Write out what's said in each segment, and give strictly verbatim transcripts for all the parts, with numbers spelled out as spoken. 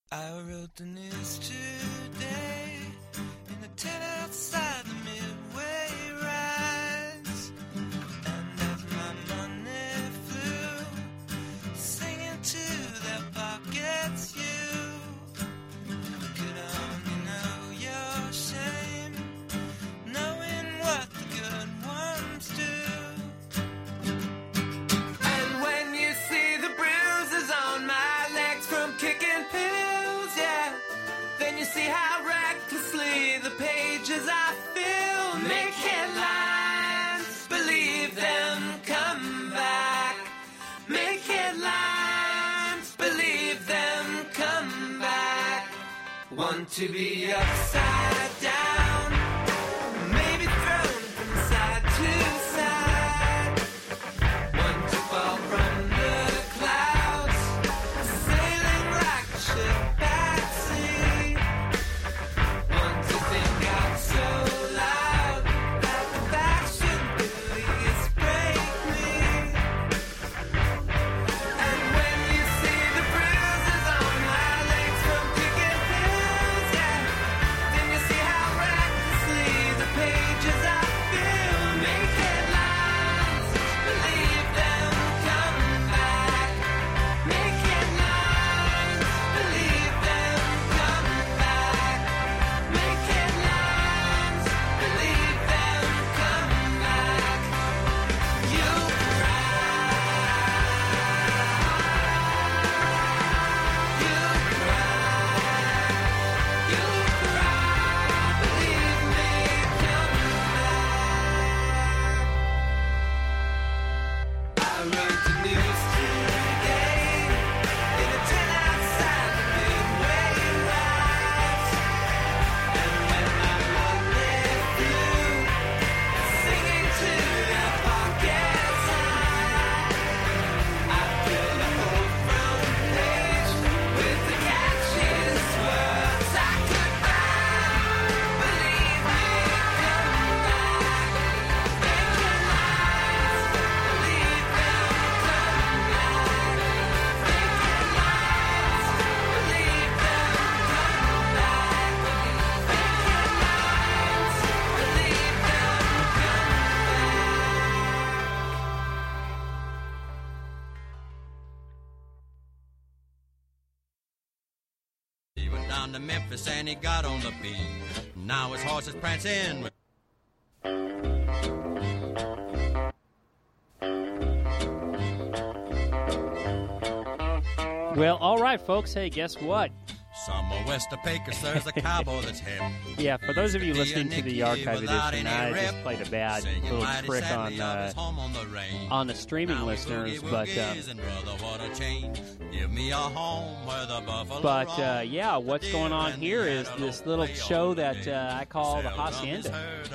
I wrote the news today in the tent outside the Midway Rise, and as my money flew, singing to their pockets, you could only know your shame, knowing what the good ones do. And when you see the bruises on my legs from kicking pills, yeah, then you see how recklessly the pages I fill make headlines. Believe them, come back. Make headlines. Believe them, come back. Want to be upside down, maybe thrown from side to side. Want to fall from the clouds, sailing like a ship at sea. Want to think out so loud that the facts should really break me. And when you see the bruises on my legs from kicking pills, yeah, then you see how recklessly the pages I fill make headlines. Believe them, come back. Make headlines. Believe them, come back. Make headlines. Believe them, come back. You'll cry. You'll cry. You'll cry. Believe me, come back. I wrote the news today in a tent outside the Midway Rise, and when my money flew, singing to their pockets high, I filled the whole front page with the catchiest words I could find. Believe me, come back. Make headlines. Believe them, come back. Make headlines. Believe them, come back. Make headlines. Believe them, He went down to Memphis and he got on the beat. Now his horse is prancing with Well, all right, folks. Hey, guess what? somewhere west of Pecos. There's a cowboy that's hip. Yeah, for those of you listening to the archive edition, I just played a bad little trick on uh, on the streaming listeners, but uh, but uh, yeah, what's going on here is this little show that uh, I call the Hacienda.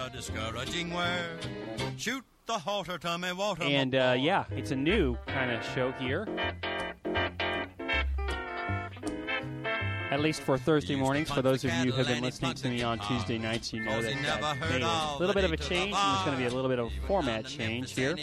Shoot the halter to me, water. And uh, yeah, it's a new kind of show here. At least for Thursday mornings, for those of you who have been listening to me on Tuesday nights, you know that I've made a little bit of a change, and there's going to be a little bit of a format change here.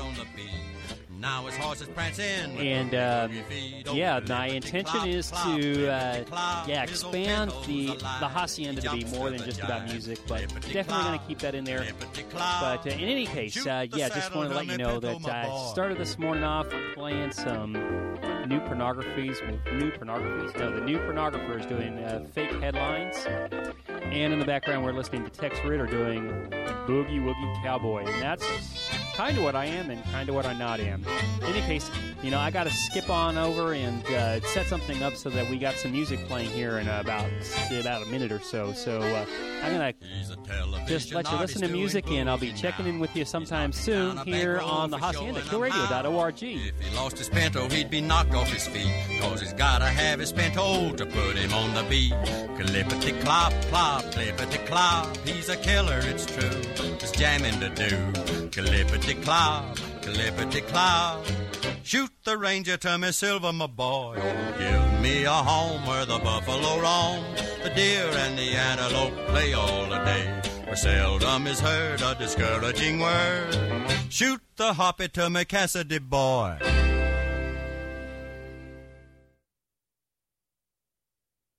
And uh, yeah, my intention is to uh, yeah expand the the Hacienda to be more than just about music, but definitely going to keep that in there. But uh, in any case, uh, yeah, just wanted to let you know that I started this morning off playing some new pornographies, new pornographies. No, the new pornographers doing uh, fake headlines, and in the background we're listening to Tex Ritter doing Boogie Woogie Cowboy, and that's kind of what I am and kind of what I not am. In any case, you know, I got to skip on over and uh, set something up so that we got some music playing here in uh, about about a minute or so. So uh, I'm gonna just let you listen to music, and I'll be checking in with you sometime soon here on the Hacienda, kill radio dot org. If he lost his pinto, he'd be knocked off his feet, cause he's gotta have his pinto to put him on the beat. Clippity-clop, clop, clippity-clop, he's a killer, it's true, there's jamming to do. Clippity-clop, clippity-clop, shoot the ranger to me, Silver, my boy. Give me a home where the buffalo roam, the deer and the antelope play all the day, where seldom is heard a discouraging word. Shoot the hoppy to me, Cassidy, boy.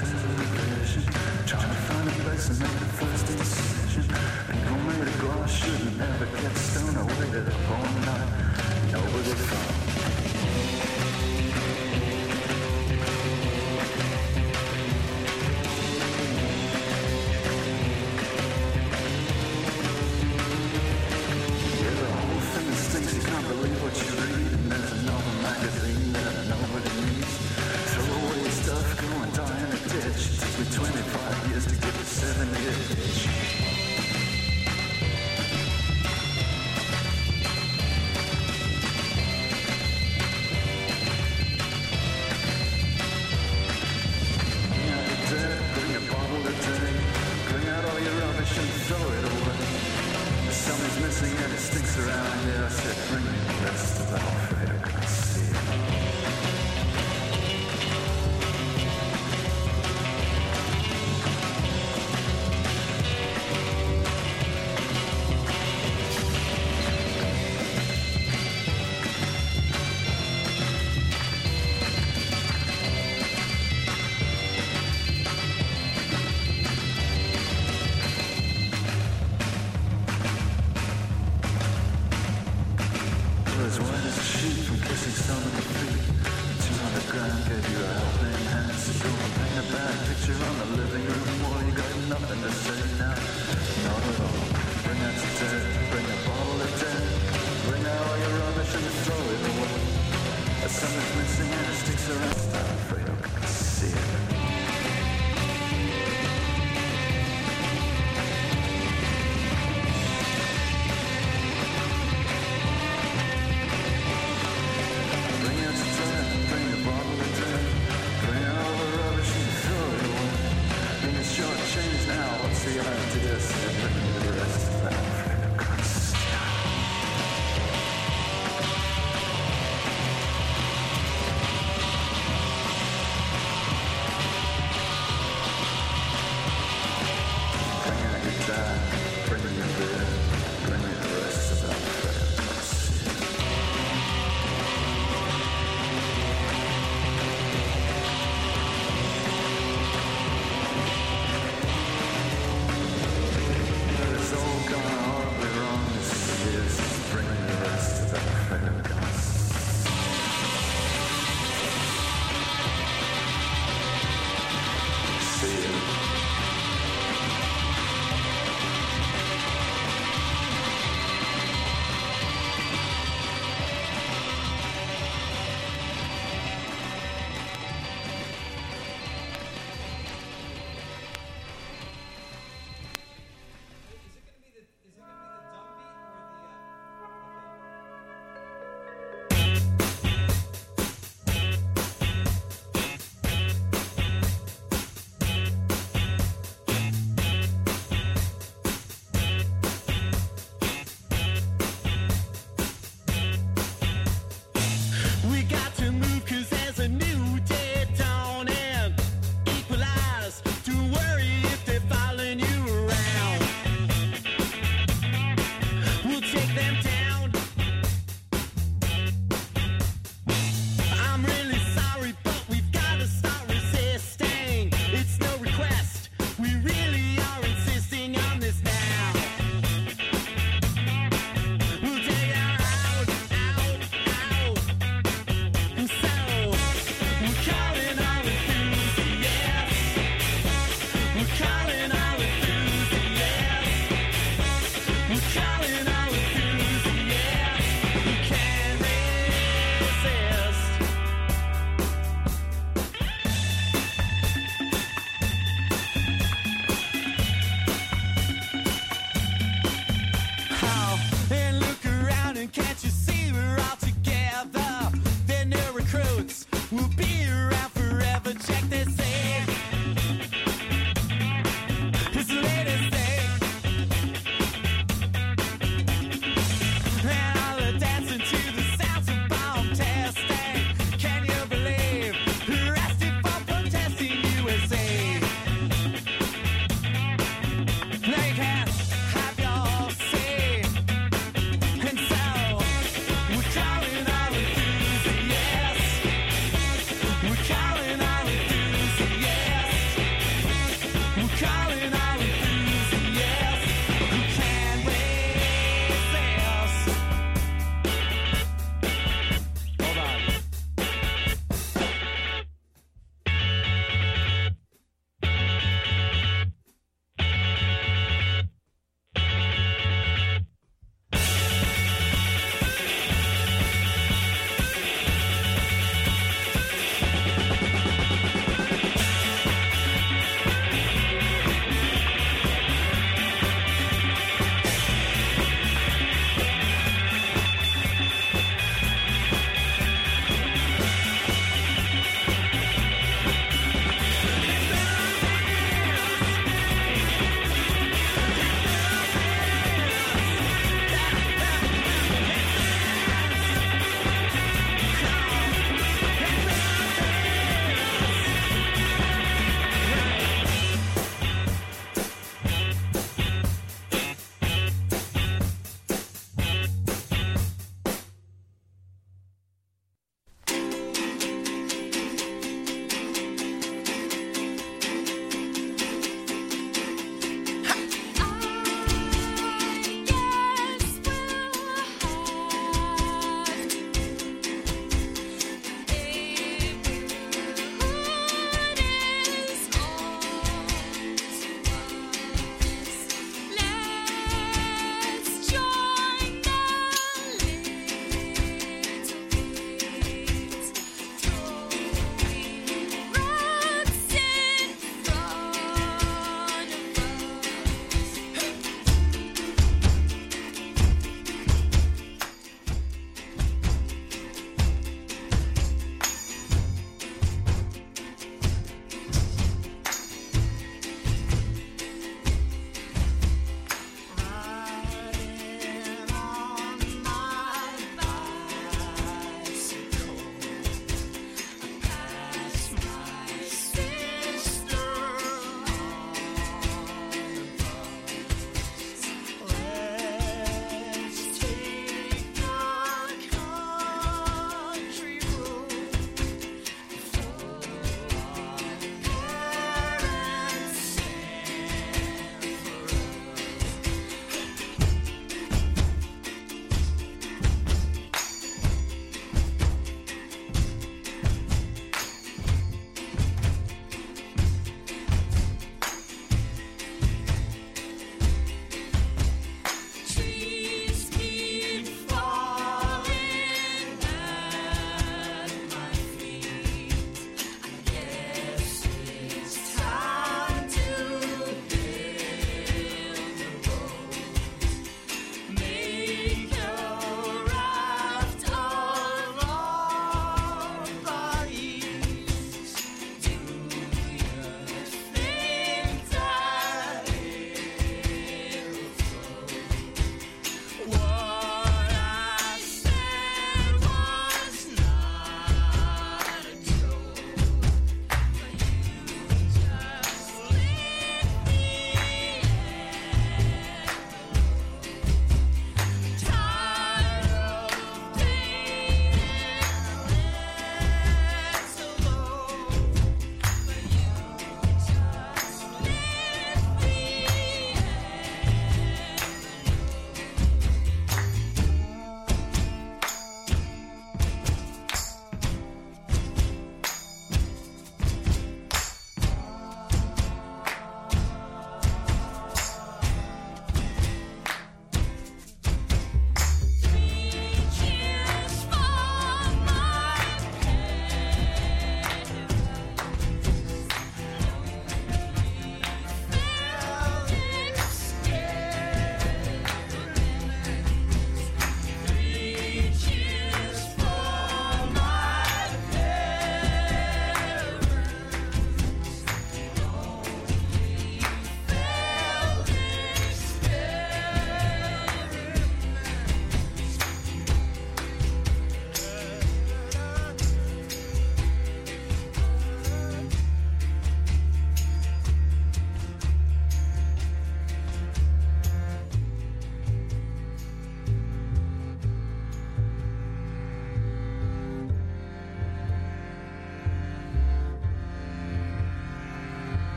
television, trying to find a place and make the first incision. People made a glass, shouldn't never get stoned. I waited up all night, nobody found. Yeah, the whole thing stinks, you can't believe what you read. And there's another magazine that nobody needs. Throw away stuff, go and die in a ditch. It took me twenty-five years to get to seven years itch. Bring out the dead, bring a bottle of day. Bring out all your rubbish and throw it away. Something's missing and it stinks around here. I said, bring me the rest of that afraid I can't see it. As white as a sheet from kissing some of the feet. Two on the ground gave you a helping hand. So go and paint a bad picture on the living room wall. You got nothing to say now, not at all. Bring out the dead, bring a bottle of dead. Bring out all your rubbish and throw it away. As something's missing and it sticks around. I'm afraid I can't see it. There's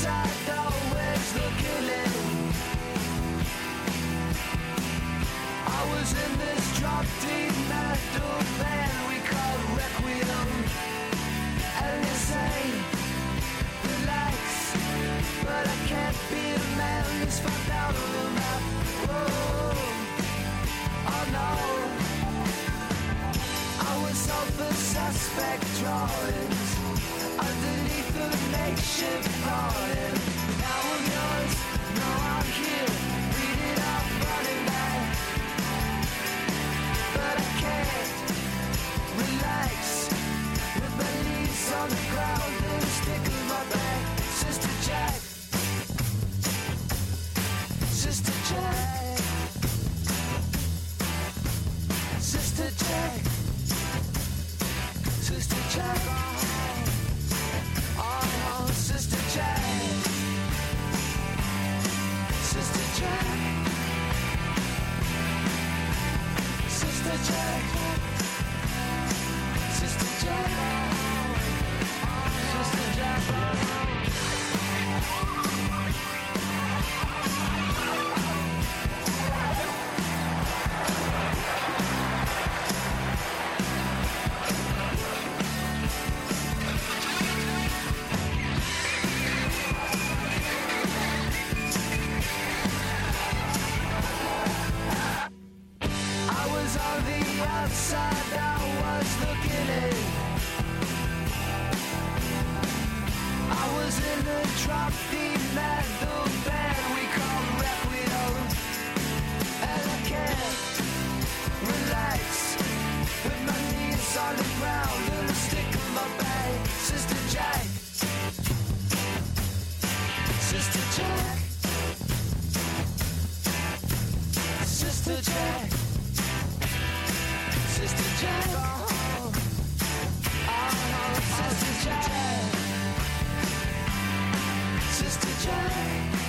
outside, always looking in. I was in this drop deep metal band we call Requiem. And they say, relax, but I can't be a man who's fucked out on the map. Whoa, oh no. I was over suspect drawings underneath the makeshift pardon. Now I'm yours, now I'm here, reading out running back. But I can't relax with my knees on the ground and a stick in my back. Sister Jack, Sister Jack, Sister Jack, Sister Jack, oh, Sister Jack, Sister Jack, Sister Jack, Sister Jack, Sister Jack. I was on the outside, I was looking in. I was in the drop deep metal band we call Requiem. And I can't relax with my knees on the ground and a stick in my back. Sister Jack, Sister Jack, Sister Jack, Sister Jack, oh, oh, Sister Jack, Sister Jack.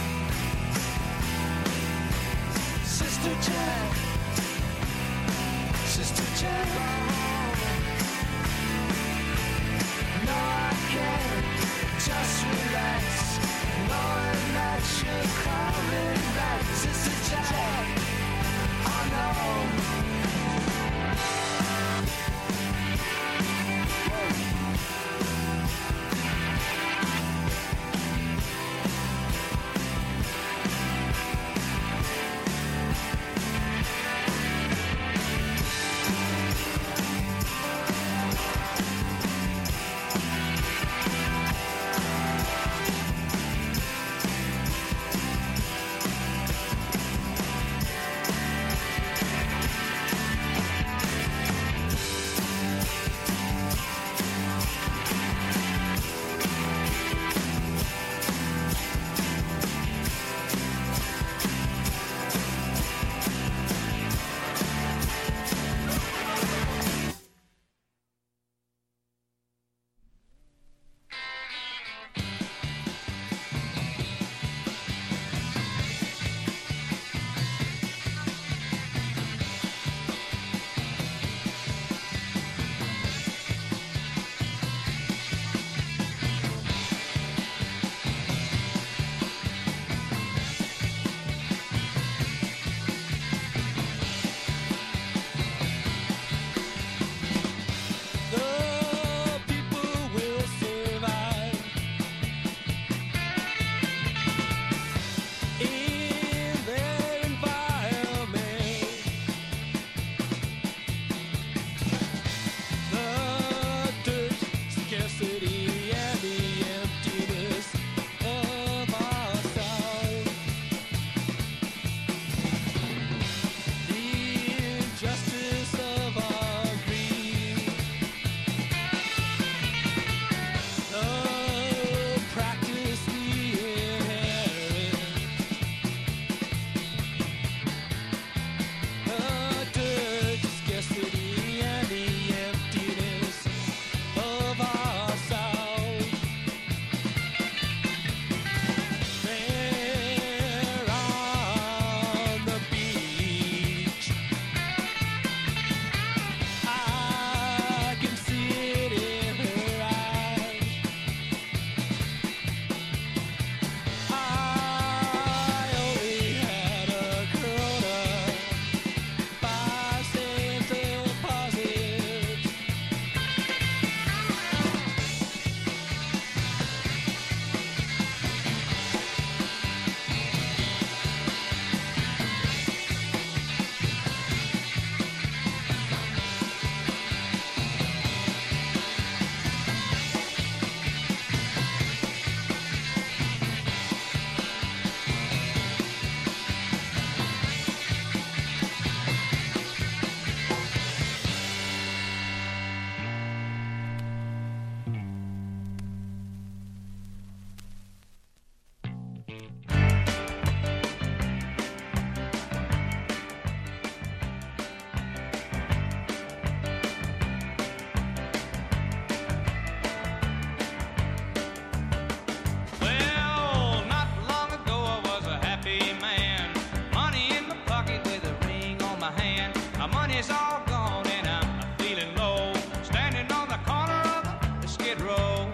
go.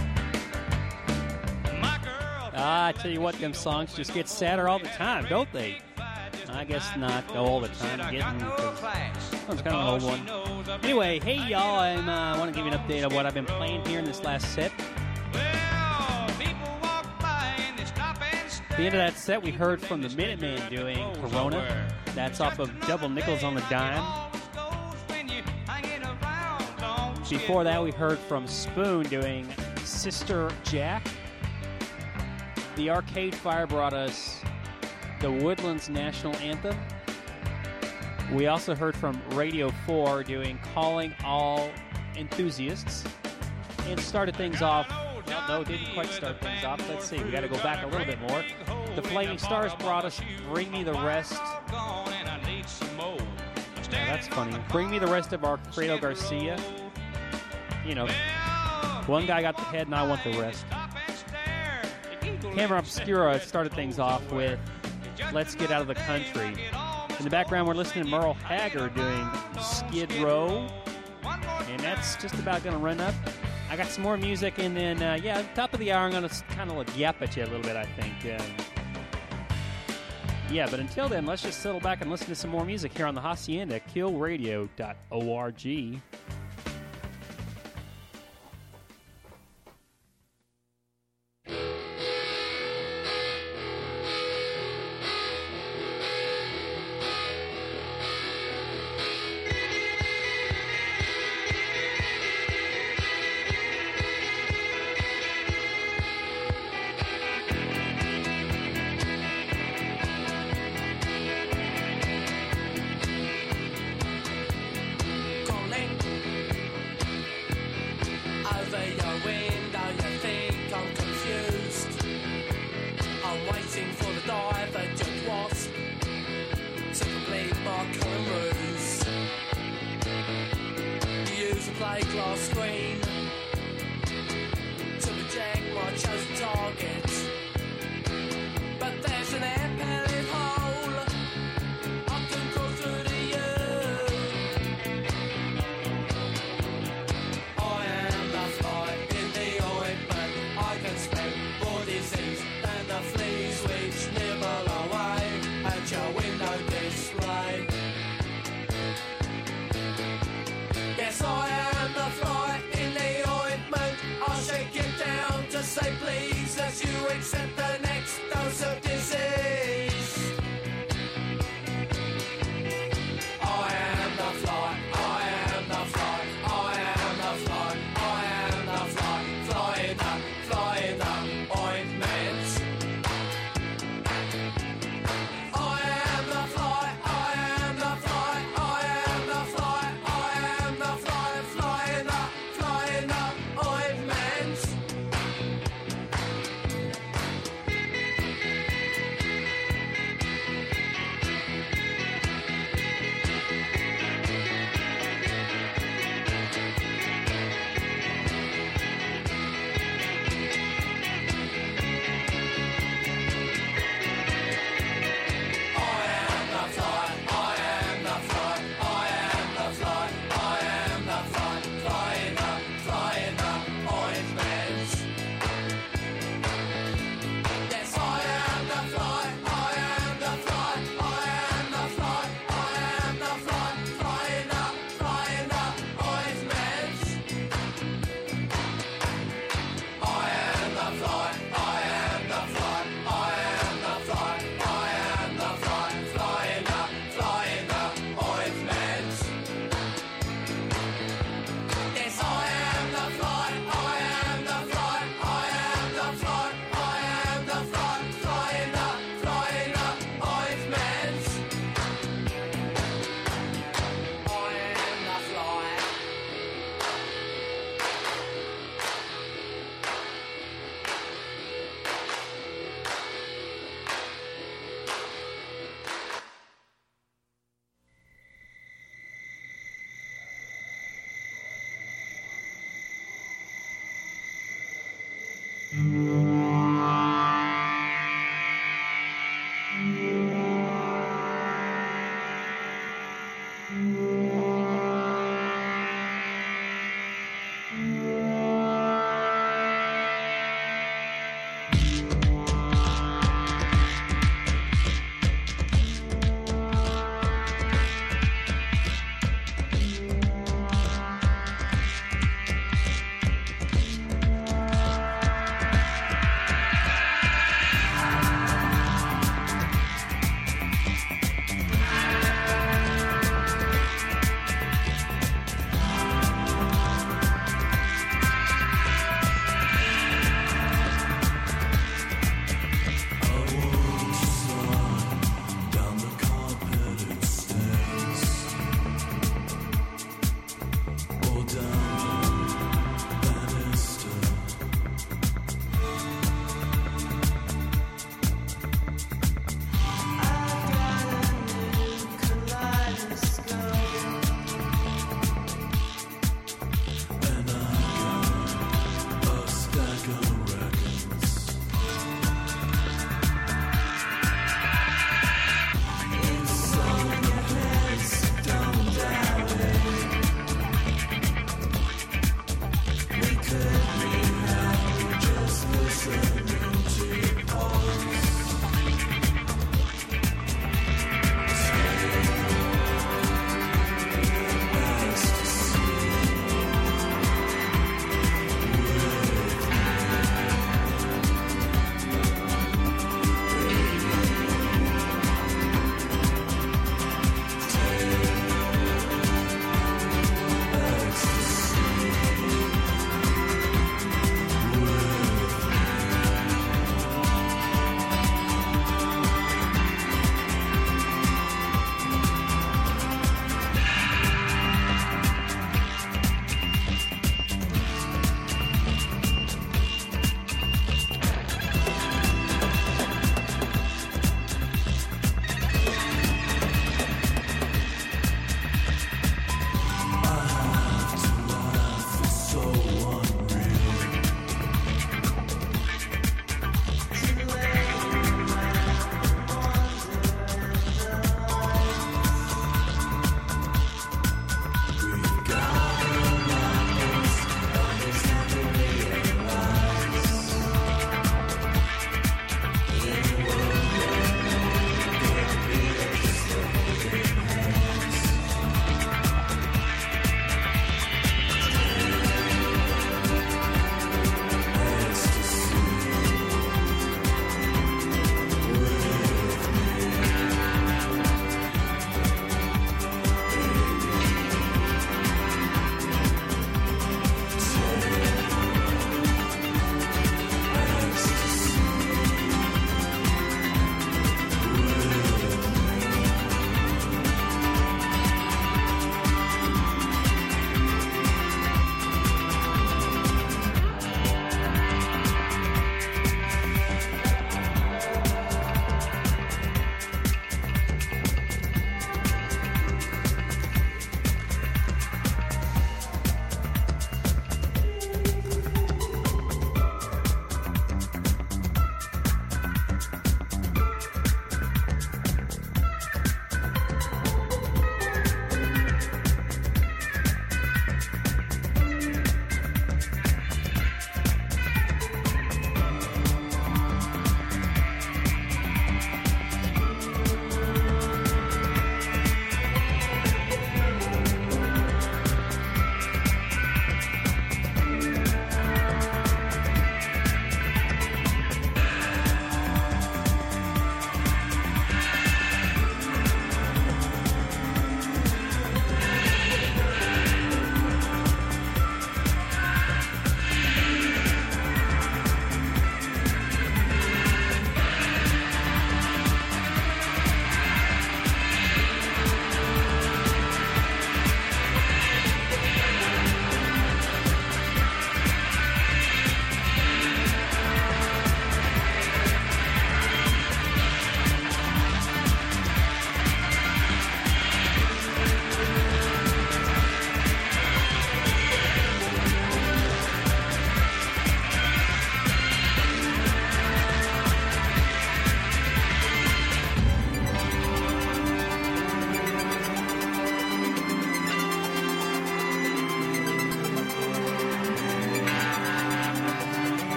My girl. Ah, I tell you what, them songs just get sadder all the time, don't they? I guess not all the time. I'm getting because that was kind of an old one. Anyway, hey y'all, I uh, want to give you an update of what I've been playing here in this last set. At the end of that set, we heard from the Minutemen doing Corona. That's off of Double Nickels on the Dime. Before that, we heard from Spoon doing Sister Jack. The Arcade Fire brought us the Woodlands National Anthem. We also heard from Radio four doing Calling All Enthusiasts. And started things off, well, no, didn't quite start things off. Let's see, we got to go back a little bit more. The Flaming Stars brought us Bring Me the Rest. Oh, that's funny. Bring Me the Rest of Alfredo Garcia. You know, one guy got the head and I want the rest. Camera Obscura started things off with Let's Get Out of the Country. In the background, we're listening to Merle Haggard doing Skid Row. And that's just about going to run up. I got some more music, and then, uh, yeah, at the top of the hour, I'm going to kind of like yap at you a little bit, I think. Um, yeah, but until then, let's just settle back and listen to some more music here on the Hacienda, kill radio dot org.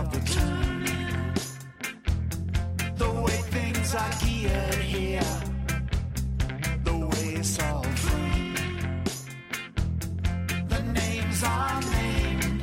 of the turn. The way things are geared here, the way it's all framed. The names are named,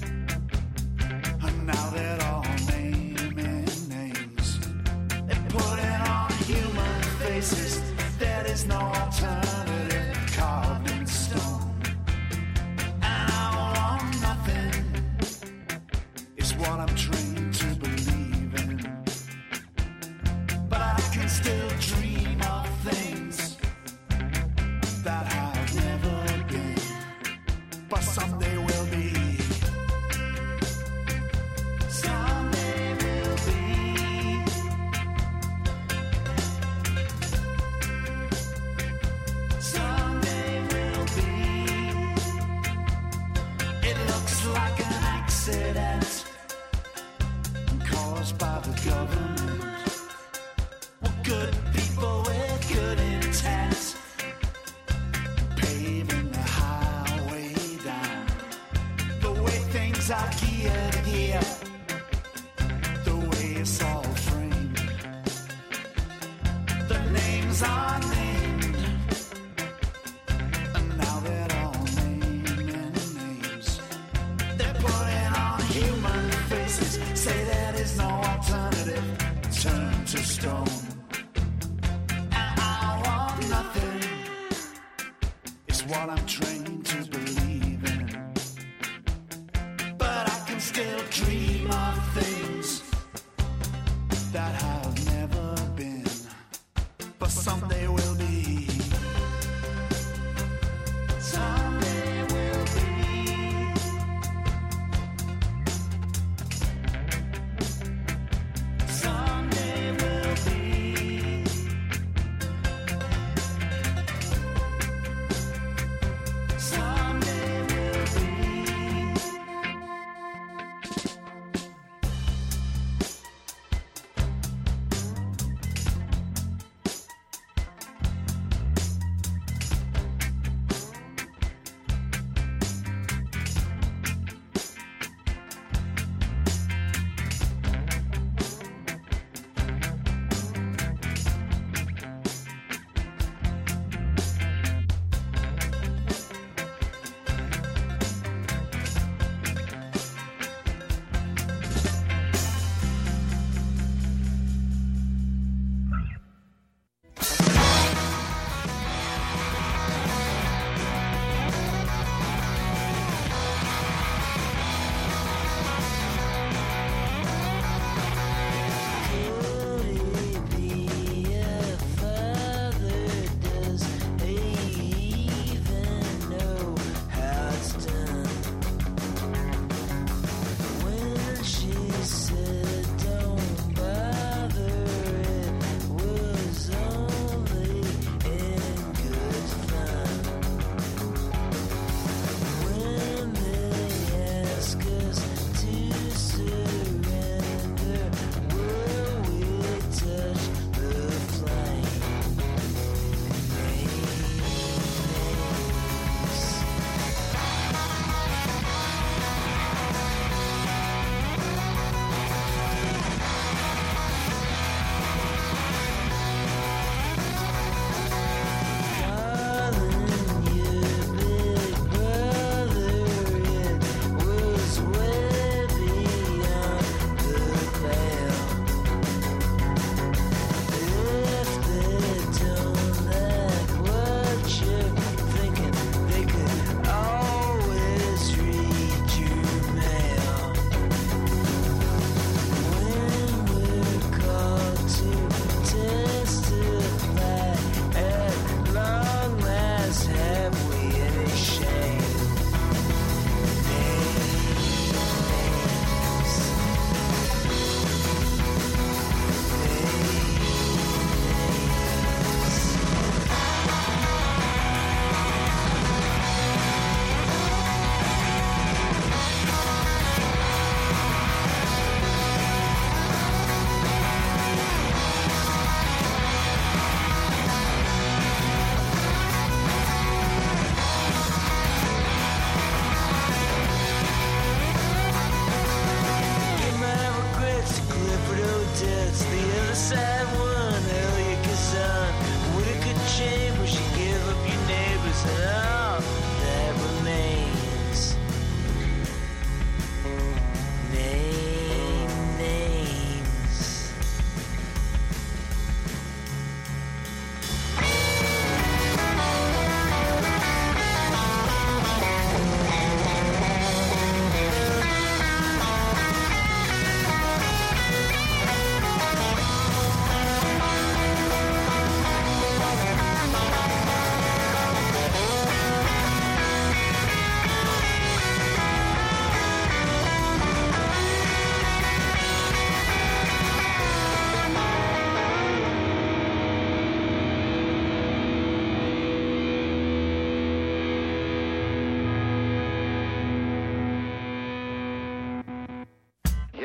and now they're all naming names. They're putting on human faces. There is no alternative carved in stone. And I want nothing, is what I'm trained to believe in. But I can still dream of things that have never been, but someday will be. Someday will be. Someday will be. It looks like an accident caused by the government. Well, good people with good intent, paving the highway down. The way things are geared here, the way it's all framed. The names are named, and now they're all naming names. They're putting on human faces, say there is no alternative, turn to stone. And I want nothing, it's what I'm trained to believe in. But I can still dream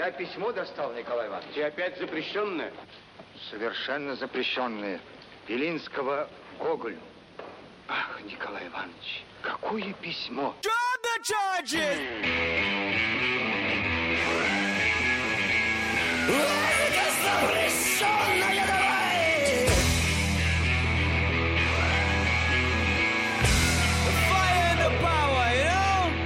Я письмо достал, Николай Иванович. И опять запрещенное? Совершенно запрещенное. Белинского Гоголю. Ах, Николай Иванович, какое письмо! Drop the charges! Это запрещенное, давай! The fire and the power, you know?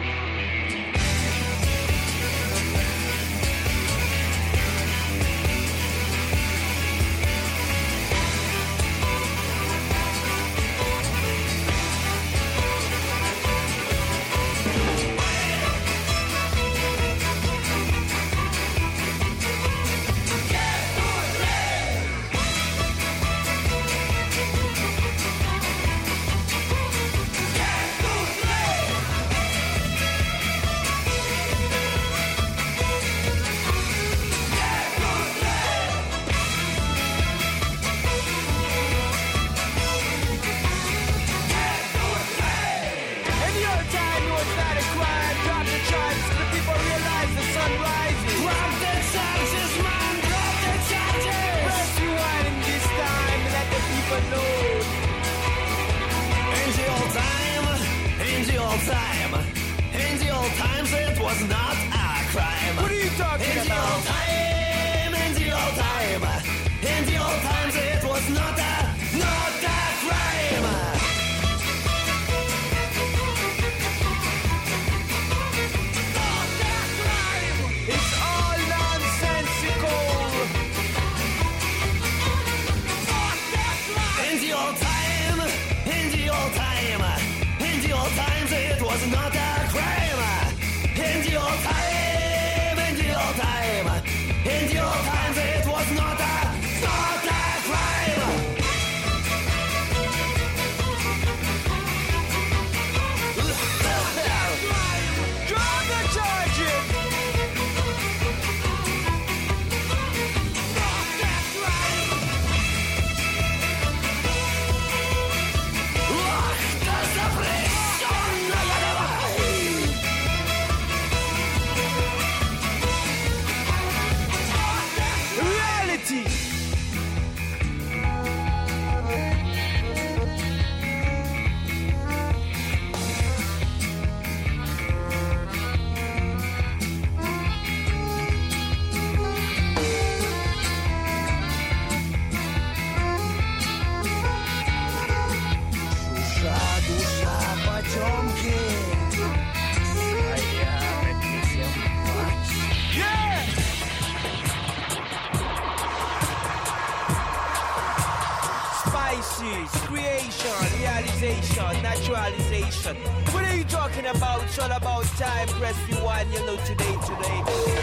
Naturalization. What are you talking about? It's all about time. Press rewind, you know, today, today.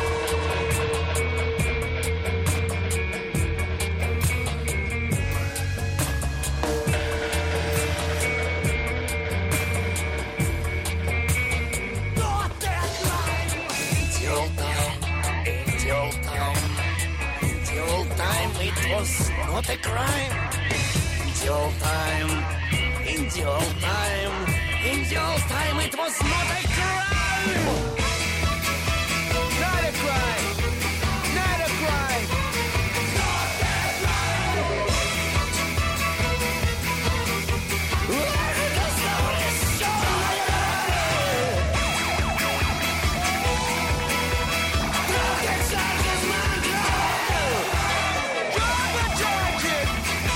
It was not a crime. In the old time, in the old time, in the old time, it was not a crime. Not a crime. Not a crime. Not a crime. Where is the solution? Drop the charges, man, drop! Drop the charges!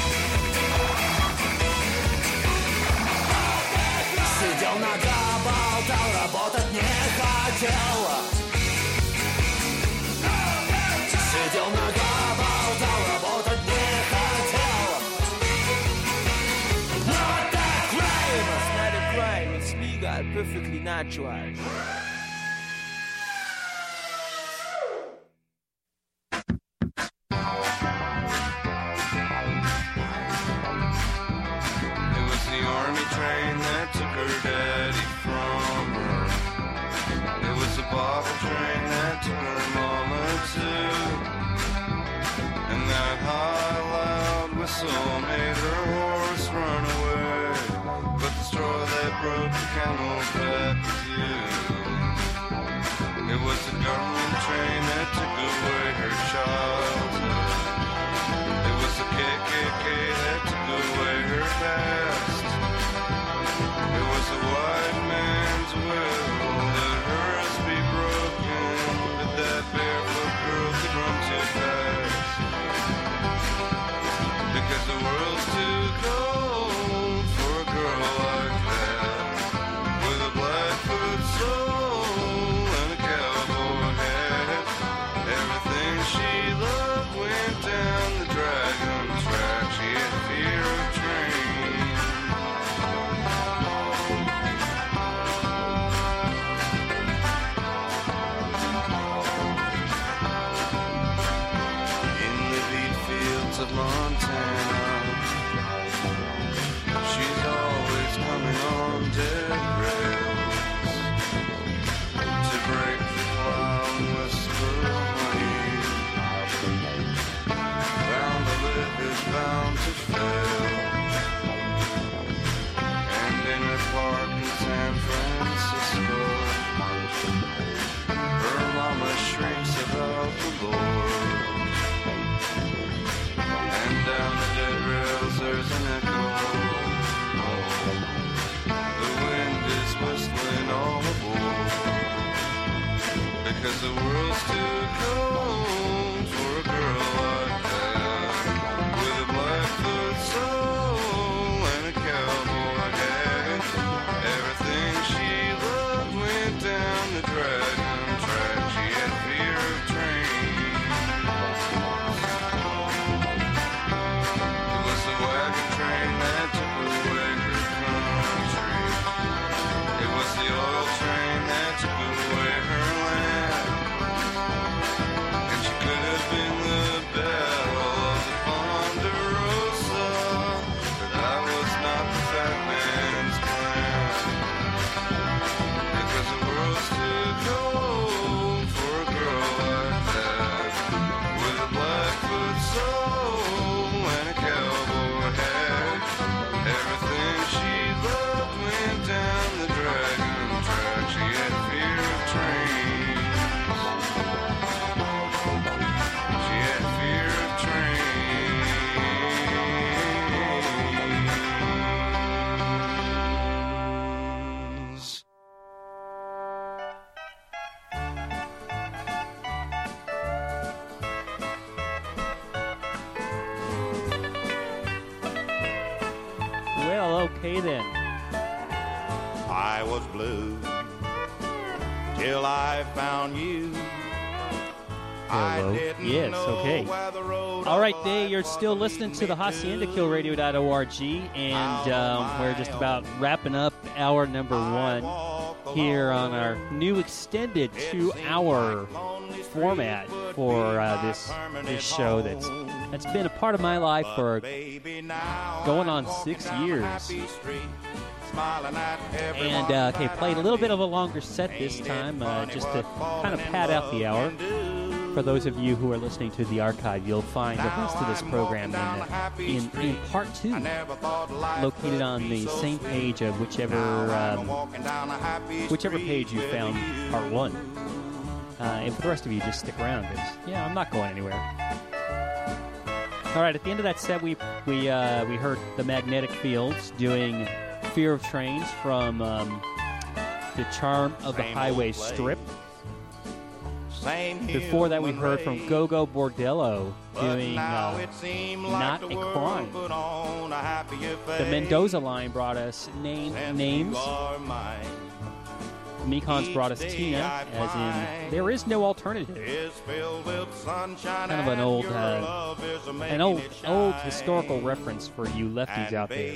Сидел нога, болтал, работать не хотел. Сидел нога, болтал, работать не хотел. Not a crime! It's not a crime, it's legal, perfectly natural. It was the army train that took her daddy from her. It was the bottle train that took her mama too. And that high loud whistle made her horse run away. But the straw that broke the camel's back was you. It was the government train that took her past. It was a white man's will that hers be broken, but that barefoot girl could run too fast. Because the world's too cold for a girl like that, with a blackfoot soul and a cowboy hat. Everything she loved went down the dragon track. She had fear of trains. In the beet fields of Montana, she's always coming on dead rails to break the cloud and whisper honey. Bound to live is bound to fail. And in a park in San Francisco, her mama shrieks about the Lord. And down the dead rails there's an echo. The wind is whistling all aboard. Because the world's too cold for a girl like that, with a blackfoot soul and a cowboy hat. Everything she loved went down the dragon track. She had fear of trains. It was the wagon train that took away her country. It was the oil train that took away her land. And she could have been the belle of the Ponderosa, but that was not the fat man's plan. Because the world's too cold for a girl like that, with a blackfoot soul and a cowboy hat. Everything she loved went down the dragon track. She had fear of trains. She had fear of trains. Well, okay then. I was blue till I found you. I Hello. didn't Yes, know okay. where the road All right, of Day, life you're was still listening to the leading me Hacienda Kill Radio dot org, and um, we're just about wrapping up hour number one here on our new extended two-hour format for uh, this this show that's that's been a part of my life for going on six years. And, uh, okay, played a little bit of a longer set this time, uh, just to kind of pad out the hour. For those of you who are listening to the archive, you'll find the rest of this program in, uh, in, in part two, located on the same page of whichever um, whichever page you found part one. Uh, and for the rest of you, just stick around, because, yeah, I'm not going anywhere. All right, at the end of that set, we we uh, we heard the Magnetic Fields doing Fear of Trains from um, The Charm of the Highway Strip. Before that, we heard from Go-Go Bordello doing uh, Not a Crime. The Mendoza line brought us name, Names. Mekons brought us Tina, as in There Is No Alternative. Kind of an old, uh, an old, old historical reference for you lefties out there.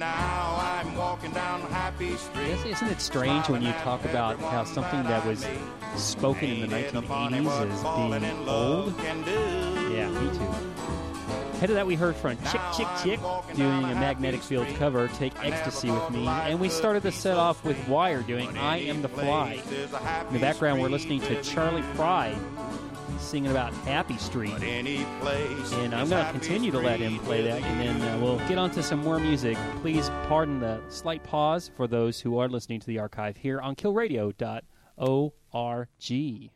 Yes, isn't it strange when you talk about how something that was spoken in the nineteen eighties is being old? Yeah, me too. Ahead of that, we heard from Chick Chick Chick doing a Magnetic Fields cover, Take Ecstasy With Me. And we started the set off with Wire doing I Am the Fly. In the background, we're listening to Charlie Pride singing about Happy Street. And I'm going to continue to let him play that, and then uh, we'll get on to some more music. Please pardon the slight pause for those who are listening to the archive here on kill radio dot org.